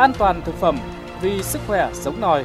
An toàn thực phẩm vì sức khỏe sống nòi.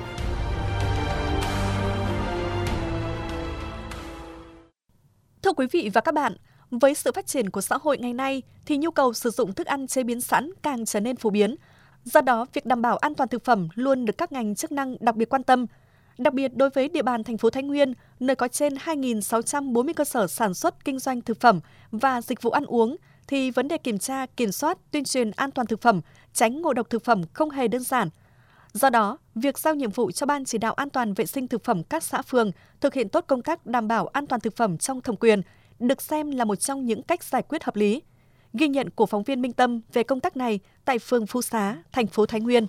Thưa quý vị và các bạn, với sự phát triển của xã hội ngày nay thì nhu cầu sử dụng thức ăn chế biến sẵn càng trở nên phổ biến. Do đó, việc đảm bảo an toàn thực phẩm luôn được các ngành chức năng đặc biệt quan tâm. Đặc biệt đối với địa bàn thành phố Thái Nguyên, nơi có trên 2.640 cơ sở sản xuất kinh doanh thực phẩm và dịch vụ ăn uống, thì vấn đề kiểm tra, kiểm soát, tuyên truyền an toàn thực phẩm, tránh ngộ độc thực phẩm không hề đơn giản. Do đó, việc giao nhiệm vụ cho Ban chỉ đạo an toàn vệ sinh thực phẩm các xã phường thực hiện tốt công tác đảm bảo an toàn thực phẩm trong thẩm quyền được xem là một trong những cách giải quyết hợp lý. Ghi nhận của phóng viên Minh Tâm về công tác này tại phường Phú Xá, thành phố Thái Nguyên.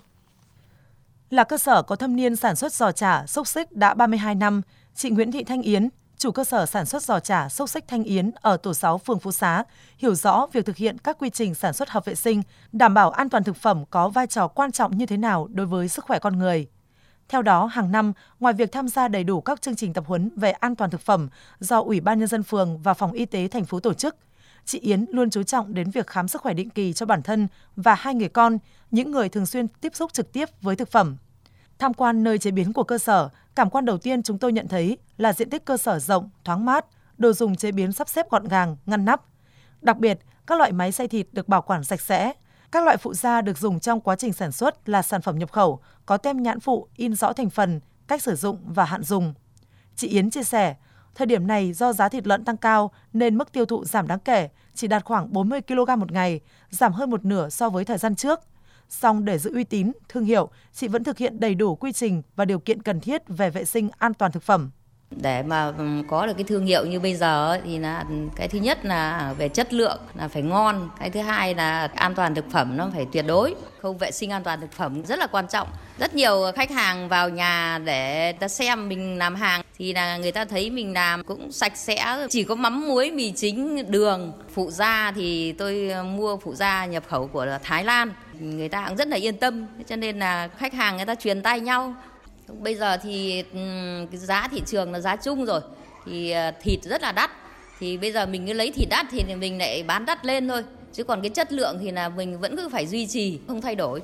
Là cơ sở có thâm niên sản xuất giò chả, xúc xích đã 32 năm, chị Nguyễn Thị Thanh Yến, chủ cơ sở sản xuất giò chả, xúc xích Thanh Yến ở tổ 6 phường Phú Xá, hiểu rõ việc thực hiện các quy trình sản xuất hợp vệ sinh, đảm bảo an toàn thực phẩm có vai trò quan trọng như thế nào đối với sức khỏe con người. Theo đó, hàng năm, ngoài việc tham gia đầy đủ các chương trình tập huấn về an toàn thực phẩm do Ủy ban Nhân dân phường và Phòng Y tế thành phố tổ chức, chị Yến luôn chú trọng đến việc khám sức khỏe định kỳ cho bản thân và 2 người con, những người thường xuyên tiếp xúc trực tiếp với thực phẩm. Tham quan nơi chế biến của cơ sở, cảm quan đầu tiên chúng tôi nhận thấy là diện tích cơ sở rộng, thoáng mát, đồ dùng chế biến sắp xếp gọn gàng, ngăn nắp. Đặc biệt, các loại máy xay thịt được bảo quản sạch sẽ. Các loại phụ gia được dùng trong quá trình sản xuất là sản phẩm nhập khẩu, có tem nhãn phụ, in rõ thành phần, cách sử dụng và hạn dùng. Chị Yến chia sẻ, thời điểm này do giá thịt lợn tăng cao nên mức tiêu thụ giảm đáng kể, chỉ đạt khoảng 40 kg một ngày, giảm hơn một nửa so với thời gian trước. Song để giữ uy tín, thương hiệu, chị vẫn thực hiện đầy đủ quy trình và điều kiện cần thiết về vệ sinh an toàn thực phẩm. Để mà có được cái thương hiệu như bây giờ thì là cái thứ nhất là về chất lượng là phải ngon, cái thứ hai là an toàn thực phẩm nó phải tuyệt đối. Khâu vệ sinh an toàn thực phẩm rất là quan trọng. Rất nhiều khách hàng vào nhà để ta xem mình làm hàng thì là người ta thấy mình làm cũng sạch sẽ, chỉ có mắm muối mì chính, đường. Phụ gia thì tôi mua phụ gia nhập khẩu của Thái Lan, người ta cũng rất là yên tâm, cho nên là khách hàng người ta truyền tay nhau. Bây giờ thì cái giá thị trường là giá chung rồi, thì thịt rất là đắt, thì bây giờ mình cứ lấy thịt đắt thì mình lại bán đắt lên thôi, chứ còn cái chất lượng thì là mình vẫn cứ phải duy trì, không thay đổi.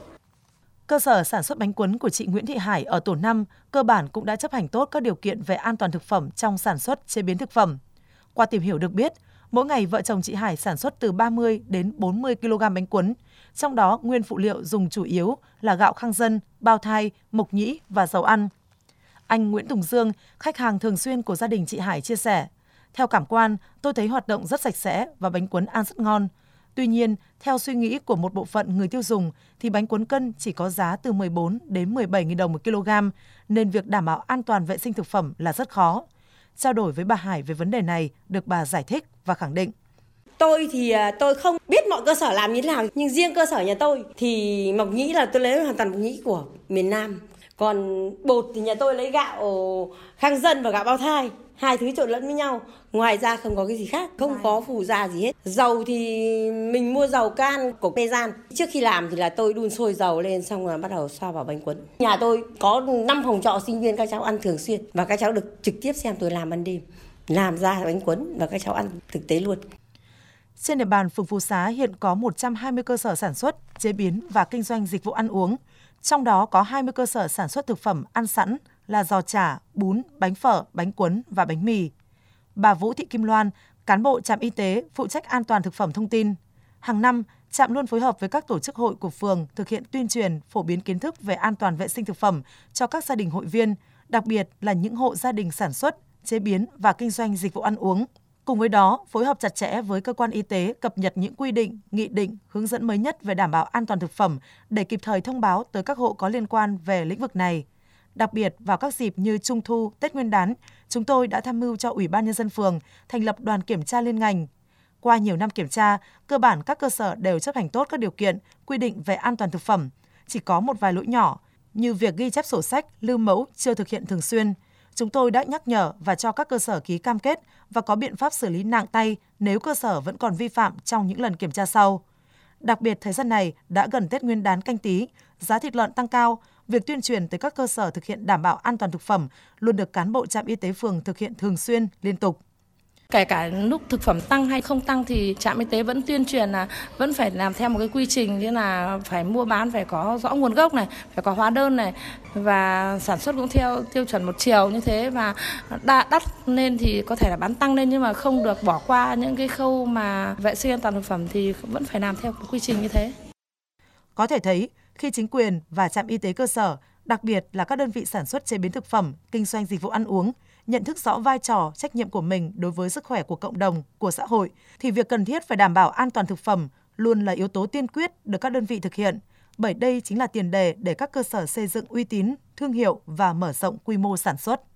Cơ sở sản xuất bánh cuốn của chị Nguyễn Thị Hải ở tổ 5 cơ bản cũng đã chấp hành tốt các điều kiện về an toàn thực phẩm trong sản xuất chế biến thực phẩm. Qua tìm hiểu được biết, mỗi ngày vợ chồng chị Hải sản xuất từ 30 đến 40 kg bánh cuốn, trong đó nguyên phụ liệu dùng chủ yếu là gạo khang dân, bao thai, mộc nhĩ và dầu ăn. Anh Nguyễn Tùng Dương, khách hàng thường xuyên của gia đình chị Hải chia sẻ, theo cảm quan, tôi thấy hoạt động rất sạch sẽ và bánh cuốn ăn rất ngon. Tuy nhiên, theo suy nghĩ của một bộ phận người tiêu dùng thì bánh cuốn cân chỉ có giá từ 14 đến 17.000 đồng một kg, nên việc đảm bảo an toàn vệ sinh thực phẩm là rất khó. Trao đổi với bà Hải về vấn đề này, được bà giải thích và khẳng định. Tôi thì tôi không biết mọi cơ sở làm như thế nào, nhưng riêng cơ sở nhà tôi thì mộc nhĩ là tôi lấy hoàn toàn mộc nhĩ của miền Nam. Còn bột thì nhà tôi lấy gạo khang dân và gạo bao thai, hai thứ trộn lẫn với nhau. Ngoài ra không có cái gì khác, không có phụ gia gì hết. Dầu thì mình mua dầu can của Mezan. Trước khi làm thì là tôi đun sôi dầu lên xong rồi bắt đầu xoa vào bánh cuốn. Nhà tôi có 5 phòng trọ sinh viên, các cháu ăn thường xuyên và các cháu được trực tiếp xem tôi làm ban đêm, làm ra bánh cuốn và các cháu ăn thực tế luôn. Trên địa bàn phường Phú Xá hiện có 120 cơ sở sản xuất, chế biến và kinh doanh dịch vụ ăn uống. Trong đó có 20 cơ sở sản xuất thực phẩm ăn sẵn là giò chả, bún, bánh phở, bánh cuốn và bánh mì. Bà Vũ Thị Kim Loan, cán bộ trạm y tế phụ trách an toàn thực phẩm thông tin. Hàng năm, trạm luôn phối hợp với các tổ chức hội của phường thực hiện tuyên truyền, phổ biến kiến thức về an toàn vệ sinh thực phẩm cho các gia đình hội viên, đặc biệt là những hộ gia đình sản xuất, chế biến và kinh doanh dịch vụ ăn uống. Cùng với đó, phối hợp chặt chẽ với cơ quan y tế cập nhật những quy định, nghị định, hướng dẫn mới nhất về đảm bảo an toàn thực phẩm để kịp thời thông báo tới các hộ có liên quan về lĩnh vực này. Đặc biệt, vào các dịp như Trung thu, Tết Nguyên đán, chúng tôi đã tham mưu cho Ủy ban Nhân dân phường thành lập đoàn kiểm tra liên ngành. Qua nhiều năm kiểm tra, cơ bản các cơ sở đều chấp hành tốt các điều kiện, quy định về an toàn thực phẩm. Chỉ có một vài lỗi nhỏ, như việc ghi chép sổ sách, lưu mẫu chưa thực hiện thường xuyên. Chúng tôi đã nhắc nhở và cho các cơ sở ký cam kết và có biện pháp xử lý nặng tay nếu cơ sở vẫn còn vi phạm trong những lần kiểm tra sau. Đặc biệt, thời gian này đã gần Tết Nguyên đán Canh Tý, giá thịt lợn tăng cao, việc tuyên truyền tới các cơ sở thực hiện đảm bảo an toàn thực phẩm luôn được cán bộ trạm y tế phường thực hiện thường xuyên, liên tục. Kể cả lúc thực phẩm tăng hay không tăng thì trạm y tế vẫn tuyên truyền là vẫn phải làm theo một cái quy trình, như là phải mua bán phải có rõ nguồn gốc này, phải có hóa đơn này, và sản xuất cũng theo tiêu chuẩn một chiều như thế, và đắt lên thì có thể là bán tăng lên nhưng mà không được bỏ qua những cái khâu mà vệ sinh an toàn thực phẩm thì vẫn phải làm theo một quy trình như thế. Có thể thấy, khi chính quyền và trạm y tế cơ sở, đặc biệt là các đơn vị sản xuất chế biến thực phẩm, kinh doanh dịch vụ ăn uống, nhận thức rõ vai trò, trách nhiệm của mình đối với sức khỏe của cộng đồng, của xã hội, thì việc cần thiết phải đảm bảo an toàn thực phẩm luôn là yếu tố tiên quyết được các đơn vị thực hiện, bởi đây chính là tiền đề để các cơ sở xây dựng uy tín, thương hiệu và mở rộng quy mô sản xuất.